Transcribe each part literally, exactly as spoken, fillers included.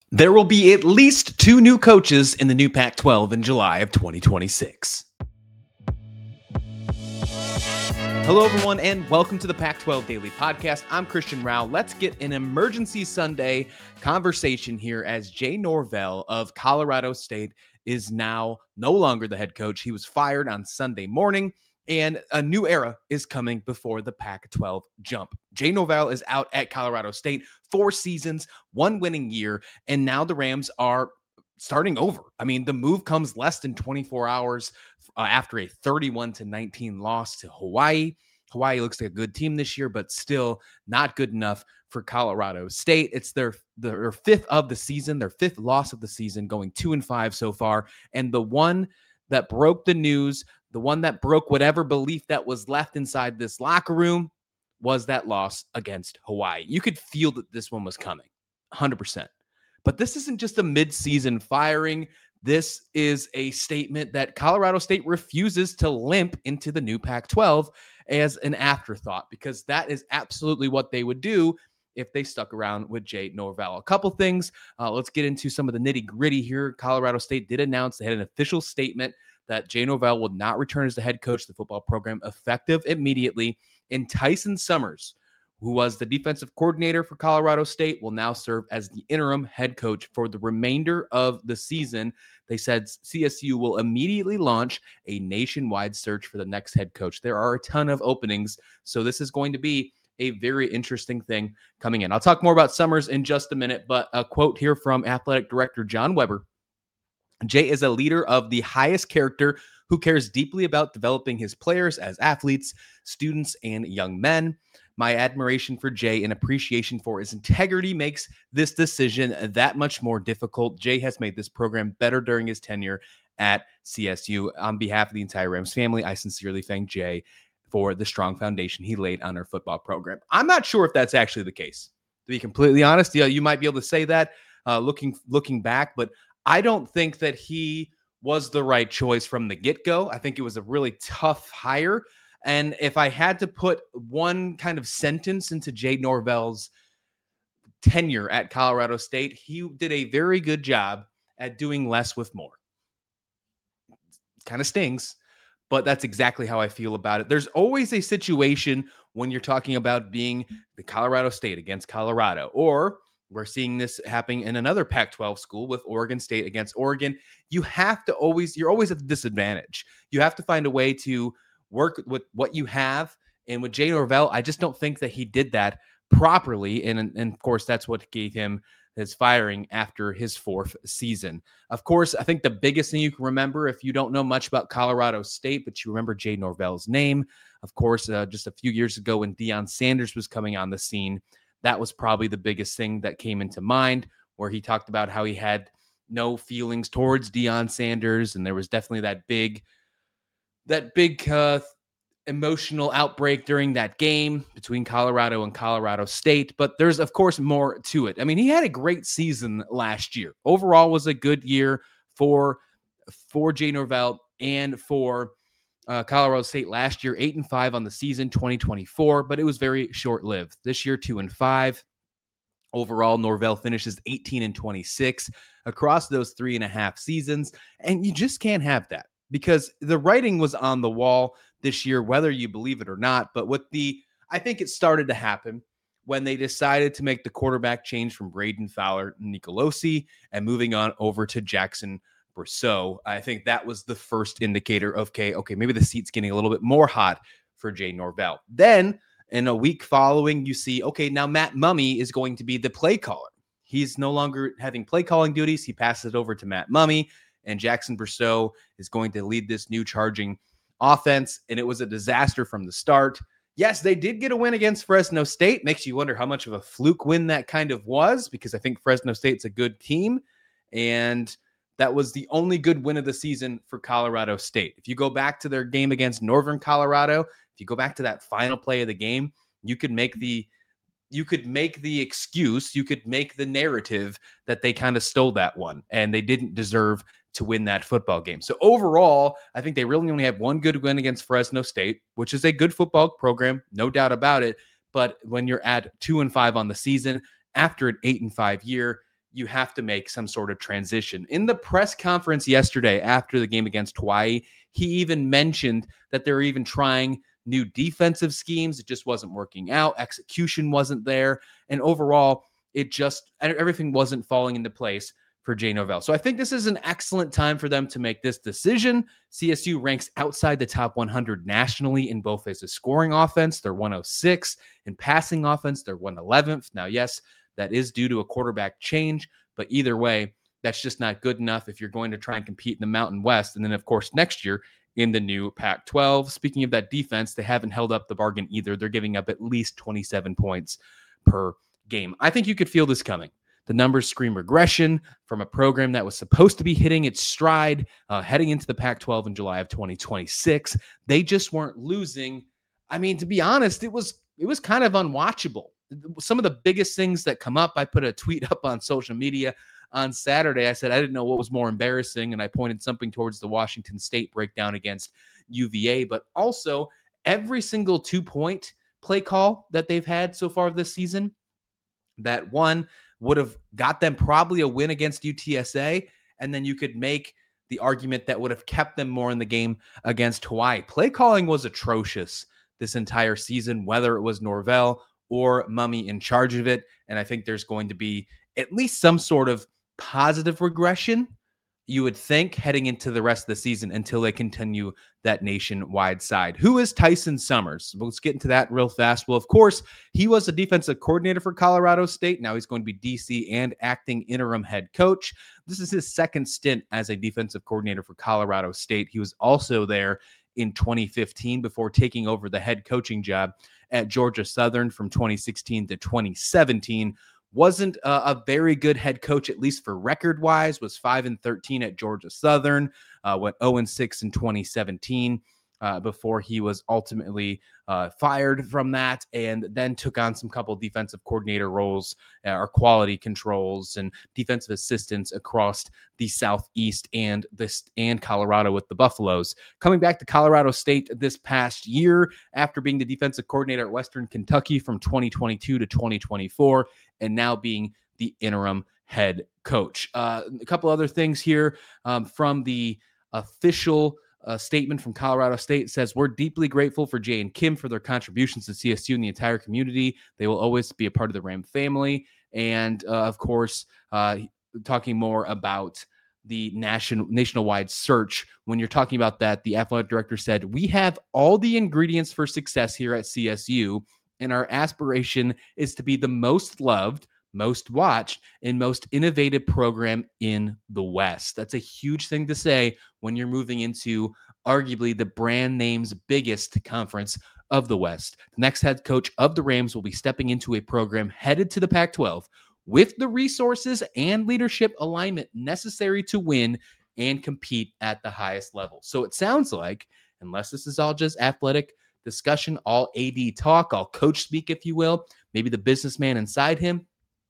There will be at least two new coaches in the new Pac twelve in July of twenty twenty-six. Hello, everyone, and welcome to the Pac twelve Daily Podcast. I'm Christian Rao. Let's get an emergency Sunday conversation here as Jay Norvell of Colorado State is now no longer the head coach. He was fired on Sunday morning, and a new era is coming before the Pac twelve jump. Jay Norvell is out at Colorado State, four seasons, one winning year, and now the Rams are starting over. I mean, the move comes less than twenty-four hours uh, after a thirty-one to nineteen loss to Hawaii. Hawaii looks like a good team this year, but still not good enough for Colorado State. It's their, their fifth of the season, their fifth loss of the season, going two and five so far. And the one that broke the news, the one that broke whatever belief that was left inside this locker room was that loss against Hawaii. You could feel that this one was coming, one hundred percent. But this isn't just a mid-season firing. This is a statement that Colorado State refuses to limp into the new Pac twelve as an afterthought, because that is absolutely what they would do if they stuck around with Jay Norvell. A couple things. Uh, let's get into some of the nitty-gritty here. Colorado State did announce they had an official statement that Jay Norvell will not return as the head coach of the football program effective immediately. And Tyson Summers, who was the defensive coordinator for Colorado State, will now serve as the interim head coach for the remainder of the season. They said C S U will immediately launch a nationwide search for the next head coach. There are a ton of openings, so this is going to be a very interesting thing coming in. I'll talk more about Summers in just a minute, but a quote here from athletic director John Weber. Jay is a leader of the highest character who cares deeply about developing his players as athletes, students, and young men. My admiration for Jay and appreciation for his integrity makes this decision that much more difficult. Jay has made this program better during his tenure at C S U. On behalf of the entire Rams family, I sincerely thank Jay for the strong foundation he laid on our football program. I'm not sure if that's actually the case. To be completely honest, yeah, you might be able to say that uh, looking looking back, but I don't think that he was the right choice from the get-go. I think it was a really tough hire. And if I had to put one kind of sentence into Jay Norvell's tenure at Colorado State, he did a very good job at doing less with more. Kind of stings, but that's exactly how I feel about it. There's always a situation when you're talking about being the Colorado State against Colorado, or we're seeing this happening in another Pac twelve school with Oregon State against Oregon. You have to always, you're always at a disadvantage. You have to find a way to work with what you have. And with Jay Norvell, I just don't think that he did that properly. And, and of course, that's what gave him his firing after his fourth season. Of course, I think the biggest thing you can remember, if you don't know much about Colorado State, but you remember Jay Norvell's name, of course, uh, just a few years ago when Deion Sanders was coming on the scene, that was probably the biggest thing that came into mind, where he talked about how he had no feelings towards Deion Sanders. And there was definitely that big that big uh, emotional outbreak during that game between Colorado and Colorado State. But there's, of course, more to it. I mean, he had a great season last year. Overall was a good year for, for Jay Norvell and for uh, Colorado State last year, eight and five on the season, twenty twenty-four, but it was very short-lived. This year, two and five. Overall, Norvell finishes eighteen and twenty-six across those three and a half seasons. And you just can't have that, because the writing was on the wall this year, whether you believe it or not. But with the, I think it started to happen when they decided to make the quarterback change from Braden Fowler Nicolosi and moving on over to Jackson Brousseau. I think that was the first indicator of, okay, okay, maybe the seat's getting a little bit more hot for Jay Norvell. Then in a week following, you see, okay, now Matt Mumme is going to be the play caller. He's no longer having play calling duties. He passes it over to Matt Mumme. And Jackson Brousseau is going to lead this new charging offense. And it was a disaster from the start. Yes, they did get a win against Fresno State. Makes you wonder how much of a fluke win that kind of was, because I think Fresno State's a good team. And that was the only good win of the season for Colorado State. If you go back to their game against Northern Colorado, if you go back to that final play of the game, you could make the you could make the excuse, you could make the narrative that they kind of stole that one and they didn't deserve to win that football game. So overall, I think they really only have one good win against Fresno State, which is a good football program, no doubt about it. But when you're at two and five on the season, after an eight and five year, you have to make some sort of transition. In the press conference yesterday after the game against Hawaii, he even mentioned that they're even trying new defensive schemes. It just wasn't working out. Execution wasn't there. And overall, it just, everything wasn't falling into place for Jay Norvell. So I think this is an excellent time for them to make this decision. C S U ranks outside the top one hundred nationally in both as a scoring offense. They're one oh six. In passing offense, they're one eleventh. Now, yes, that is due to a quarterback change, but either way, that's just not good enough if you're going to try and compete in the Mountain West. And then, of course, next year in the new Pac twelve. Speaking of that defense, they haven't held up the bargain either. They're giving up at least twenty-seven points per game. I think you could feel this coming. The numbers scream regression from a program that was supposed to be hitting its stride, uh, heading into the Pac twelve in July of twenty twenty-six. They just weren't losing. I mean, to be honest, it was it was kind of unwatchable. Some of the biggest things that come up, I put a tweet up on social media on Saturday. I said I didn't know what was more embarrassing, and I pointed something towards the Washington State breakdown against U V A, but also every single two-point play call that they've had so far this season, that one would have got them probably a win against U T S A, and then you could make the argument that would have kept them more in the game against Hawaii. Play calling was atrocious this entire season, whether it was Norvell or Mummy in charge of it, and I think there's going to be at least some sort of positive regression, you would think, heading into the rest of the season until they continue that nationwide side. Who is Tyson Summers? Well, let's get into that real fast. Well, of course, he was a defensive coordinator for Colorado State. Now he's going to be D C and acting interim head coach. This is his second stint as a defensive coordinator for Colorado State. He was also there in twenty fifteen before taking over the head coaching job at Georgia Southern from twenty sixteen to twenty seventeen. Wasn't a, a very good head coach, at least for record-wise, was five and thirteen at Georgia Southern, uh, went oh and six in twenty seventeen uh, before he was ultimately uh, fired from that, and then took on some couple defensive coordinator roles uh, or quality controls and defensive assistants across the Southeast and this and Colorado with the Buffaloes. Coming back to Colorado State this past year after being the defensive coordinator at Western Kentucky from twenty twenty-two to twenty twenty-four, and now being the interim head coach. Uh, a couple other things here um, from the official uh, statement from Colorado State. It says, "We're deeply grateful for Jay and Kim for their contributions to C S U and the entire community. They will always be a part of the Ram family." And uh, of course, uh, talking more about the national nationwide search. When you're talking about that, the athletic director said, "We have all the ingredients for success here at C S U. And our aspiration is to be the most loved, most watched, and most innovative program in the West." That's a huge thing to say when you're moving into arguably the brand name's biggest conference of the West. The next head coach of the Rams will be stepping into a program headed to the Pac twelve with the resources and leadership alignment necessary to win and compete at the highest level. So it sounds like, unless this is all just athletic discussion, all A D talk, all coach speak, if you will, maybe the businessman inside him,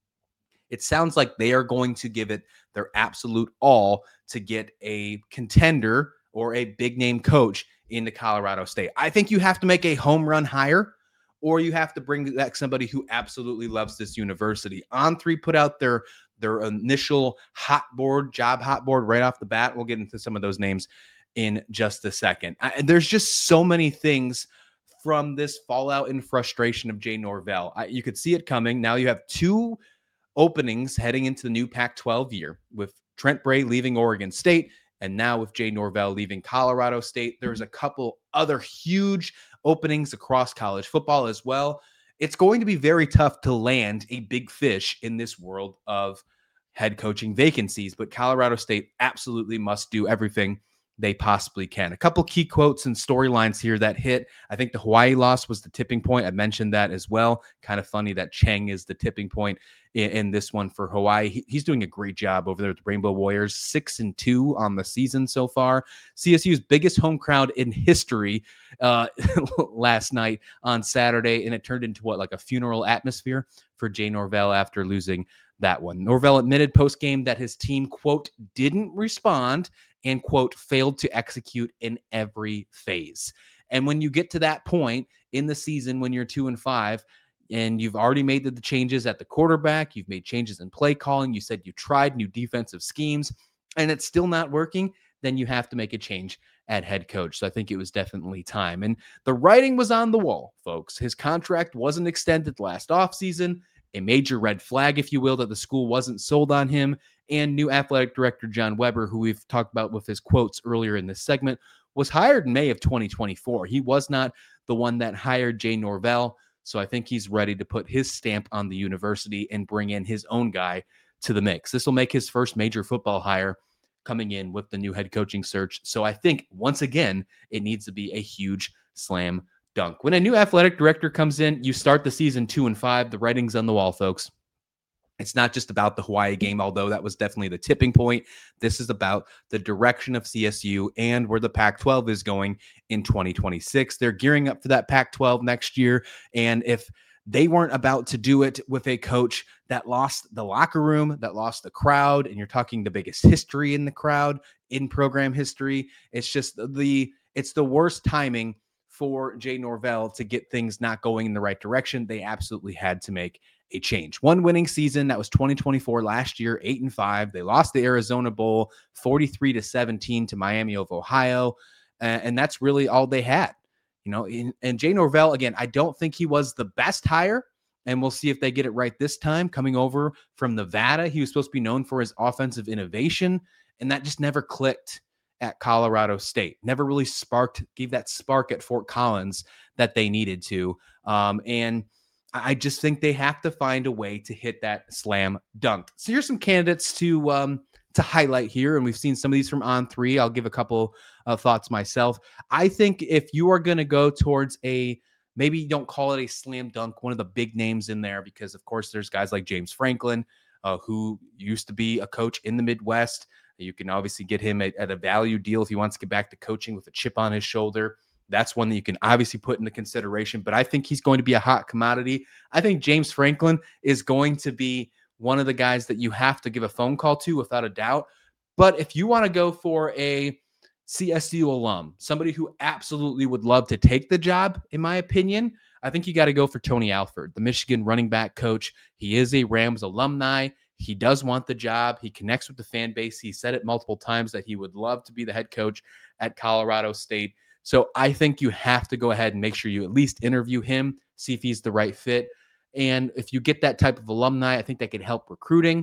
it sounds like they are going to give it their absolute all to get a contender or a big name coach into Colorado State. I think you have to make a home run hire, or you have to bring back somebody who absolutely loves this university. On three put out their their initial hot board, job hot board right off the bat. We'll get into some of those names in just a second. I, there's just so many things from this fallout and frustration of Jay Norvell. I, you could see it coming. Now you have two openings heading into the new Pac twelve year, with Trent Bray leaving Oregon State, and now with Jay Norvell leaving Colorado State. There's a couple other huge openings across college football as well. It's going to be very tough to land a big fish in this world of head coaching vacancies, but Colorado State absolutely must do everything they possibly can. A couple key quotes and storylines here that hit. I think the Hawaii loss was the tipping point. I mentioned that as well. Kind of funny that Cheng is the tipping point in, in this one for Hawaii. He, he's doing a great job over there with the Rainbow Warriors, six and two on the season so far. C S U's biggest home crowd in history uh, last night on Saturday, and it turned into what, like a funeral atmosphere for Jay Norvell after losing that one. Norvell admitted post-game that his team, quote, didn't respond and, quote, failed to execute in every phase. And when you get to that point in the season, when you're two and five, and you've already made the, the changes at the quarterback. You've made changes in play calling. You said you tried new defensive schemes and it's still not working. Then you have to make a change at head coach. So I think it was definitely time. And the writing was on the wall, folks. His contract wasn't extended last offseason, a major red flag, if you will, that the school wasn't sold on him. And new athletic director John Weber, who we've talked about with his quotes earlier in this segment, was hired in May of twenty twenty-four. He was not the one that hired Jay Norvell. So I think he's ready to put his stamp on the university and bring in his own guy to the mix. This will make his first major football hire coming in with the new head coaching search. So I think, once again, it needs to be a huge slam dunk. When a new athletic director comes in, you start the season two and five. The writing's on the wall, folks. It's not just about the Hawaii game, although that was definitely the tipping point. This is about the direction of C S U and where the Pac twelve is going in twenty twenty-six. They're gearing up for that Pac twelve next year. And if they weren't about to do it with a coach that lost the locker room, that lost the crowd, and you're talking the biggest history in the crowd in program history, it's just the it's the worst timing for Jay Norvell to get things not going in the right direction. They absolutely had to make a change. One winning season, that was twenty twenty-four last year, eight and five. They lost the Arizona Bowl forty-three to seventeen to Miami of Ohio. Uh, and that's really all they had. You know, in, and Jay Norvell, again, I don't think he was the best hire, and we'll see if they get it right this time. Coming over from Nevada, he was supposed to be known for his offensive innovation, and that just never clicked at Colorado State. Never really sparked, gave that spark at Fort Collins that they needed to. Um, and I just think they have to find a way to hit that slam dunk. So here's some candidates to um, to highlight here, and we've seen some of these from On three. I'll give a couple of thoughts myself. I think if you are going to go towards a, maybe you don't call it a slam dunk, one of the big names in there, because of course there's guys like James Franklin, uh, who used to be a coach in the Midwest. You can obviously get him at, at a value deal if he wants to get back to coaching with a chip on his shoulder. That's one that you can obviously put into consideration, but I think he's going to be a hot commodity. I think James Franklin is going to be one of the guys that you have to give a phone call to without a doubt. But if you want to go for a C S U alum, somebody who absolutely would love to take the job, in my opinion, I think you got to go for Tony Alford, the Michigan running back coach. He is a Rams alumni. He does want the job. He connects with the fan base. He said it multiple times that he would love to be the head coach at Colorado State. So I think you have to go ahead and make sure you at least interview him, see if he's the right fit. And if you get that type of alumni, I think that could help recruiting.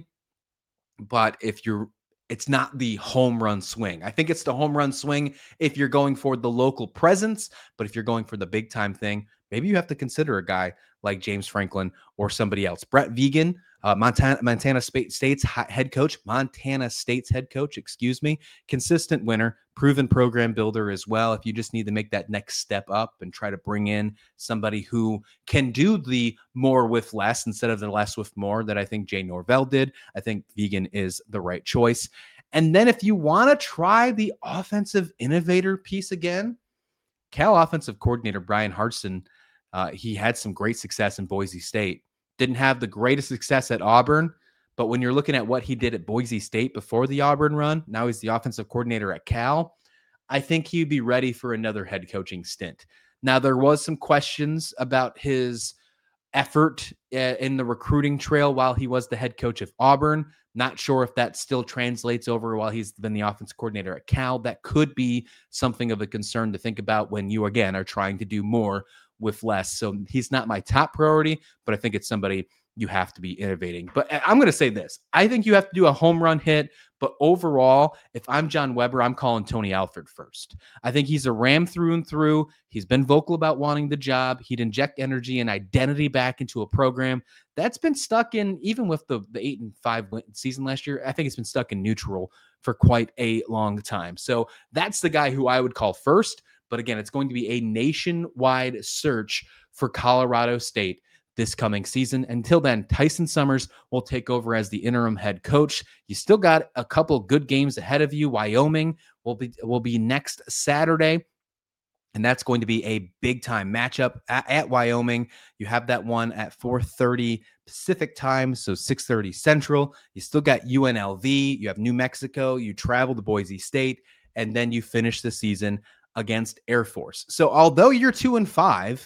But if you're, it's not the home run swing. I think it's the home run swing if you're going for the local presence. But if you're going for the big time thing, maybe you have to consider a guy like James Franklin or somebody else. Brett Vegan, uh, Montana, Montana State's head coach, Montana State's head coach, excuse me, consistent winner, proven program builder as well. If you just need to make that next step up and try to bring in somebody who can do the more with less instead of the less with more that I think Jay Norvell did, I think Vegan is the right choice. And then if you want to try the offensive innovator piece again, Cal offensive coordinator Brian Hartson, uh, he had some great success in Boise State. Didn't have the greatest success at Auburn, but when you're looking at what he did at Boise State before the Auburn run, now he's the offensive coordinator at Cal, I think he'd be ready for another head coaching stint. Now, there was some questions about his effort uh, in the recruiting trail while he was the head coach of Auburn. Not sure if that still translates over while he's been the offensive coordinator at Cal. That could be something of a concern to think about when you, again, are trying to do more with less. So he's not my top priority, but I think it's somebody you have to be innovating. But I'm going to say this. I think you have to do a home run hit, but overall, if I'm John Weber, I'm calling Tony Alford first. I think he's a Ram through and through. He's been vocal about wanting the job. He'd inject energy and identity back into a program that's been stuck in, even with the, the eight and five season last year, I think it's been stuck in neutral for quite a long time. So that's the guy who I would call first. But again, it's going to be a nationwide search for Colorado State this coming season. Until then, Tyson Summers will take over as the interim head coach. You still got a couple good games ahead of you. Wyoming will be will be next Saturday, and that's going to be a big-time matchup at, at Wyoming. You have that one at four thirty Pacific time, so six thirty Central. You still got U N L V. You have New Mexico. You travel to Boise State, and then you finish the season against Air Force. So although you're two and five,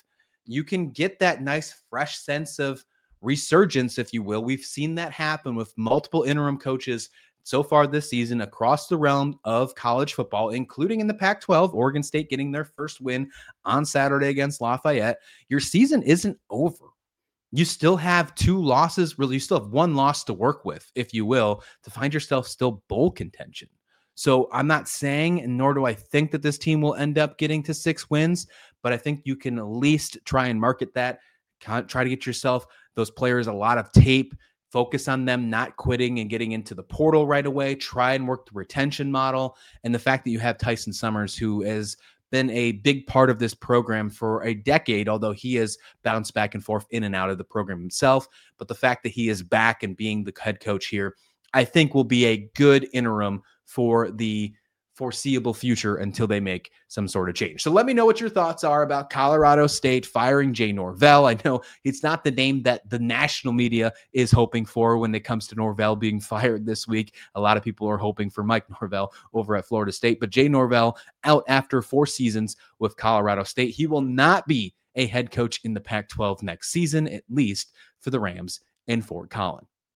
you can get that nice, fresh sense of resurgence, if you will. We've seen that happen with multiple interim coaches so far this season across the realm of college football, including in the Pac twelve, Oregon State getting their first win on Saturday against Lafayette. Your season isn't over. You still have two losses, really, you still have one loss to work with, if you will, to find yourself still bowl contention. So I'm not saying, and nor do I think that this team will end up getting to six wins, but I think you can at least try and market that, try to get yourself, those players, a lot of tape, focus on them not quitting and getting into the portal right away, try and work the retention model. And the fact that you have Tyson Summers, who is been a big part of this program for a decade, although he has bounced back and forth in and out of the program himself. But the fact that he is back and being the head coach here, I think will be a good interim for the foreseeable future until they make some sort of change. So let me know what your thoughts are about Colorado State firing Jay Norvell. I know it's not the name that the national media is hoping for when it comes to Norvell being fired this week. A lot of people are hoping for Mike Norvell over at Florida State, but Jay Norvell out after four seasons with Colorado State. He will not be a head coach in the Pac twelve next season, at least for the Rams in Fort Collins.